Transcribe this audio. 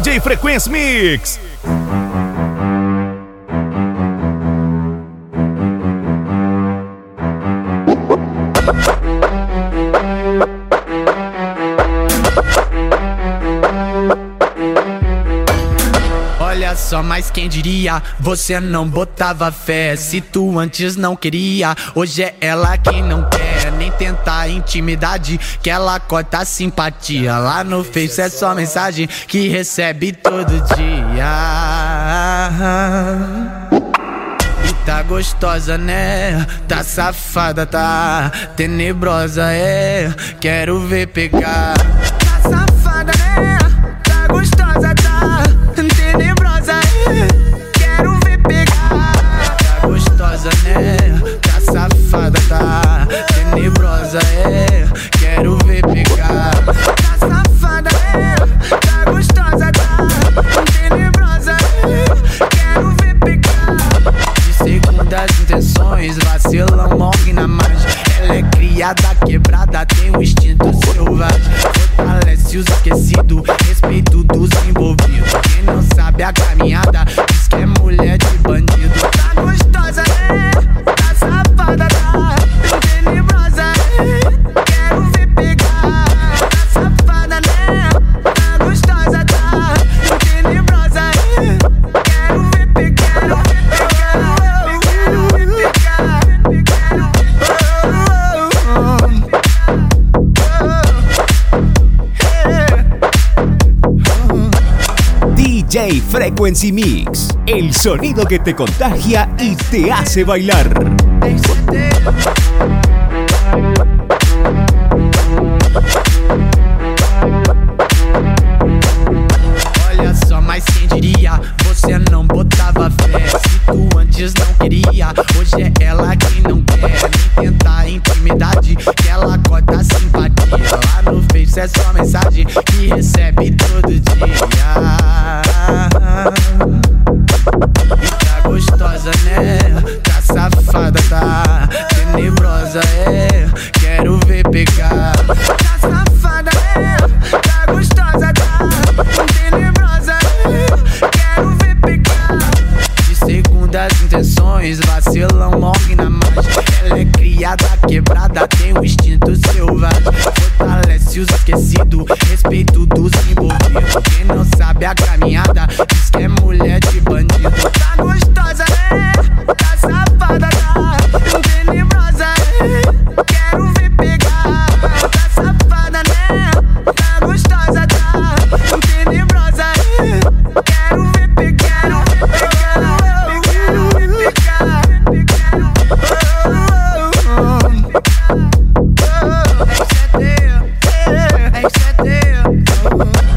DJ Frequency Mix. Olha só, mas quem diria, você não botava fé. Se tu antes não queria, hoje é ela quem não quer nem tentar intimidade, que ela corta a simpatia. Lá no Face é só mensagem que recebe todo dia. E tá gostosa, né? Tá safada, tá tenebrosa, é. Quero ver pegar. Tá safada, né? Tá gostosa, tá tenebrosa, é. Quero ver pegar. Tá gostosa, né? Tá safada, tá tenebrosa, é. Quero ver pegar. Tá safada, né? Tá gostosa, tá tenebrosa, é. Quero ver pegar. De segundas intenções, vacilão morre na margem. Ela é criada, quebrada, tem um instinto selvagem. Fortalece os esquecidos, respeito dos envolvidos. Quem não sabe a caminhada, diz que é mulher de bandido. Tá gostosa, né? Tá safada, tá tenebrosa, é. Quero ver pegar. Tá safada, né? Tá gostosa, tá tenebrosa, é. Quero ver pegar. Quero ver pegar. Quero ver pegar. DJ Frequency Mix, el sonido que te contagia y te hace bailar. Olha só, mas quem diria, você não botava fé. Se tu antes não queria, hoje é ela quem não quer nem tentar intimidade, que ela corta a simpatia. Lá no Face é só mensagem que recebe todo dia. E tá gostosa, né? Tá safada, tá tenebrosa, é. Quero ver pegar. Tá safada, né? Tá gostosa, tá tenebrosa, é. Quero ver pegar. De segundas intenções, vacilão morre na margem. Ela é criada, quebrada, tem um instinto selvagem. Fortalece os esquecidos, respeito dos envolvidos. Quem não sabe a caminhada, diz que é mulher de bandido.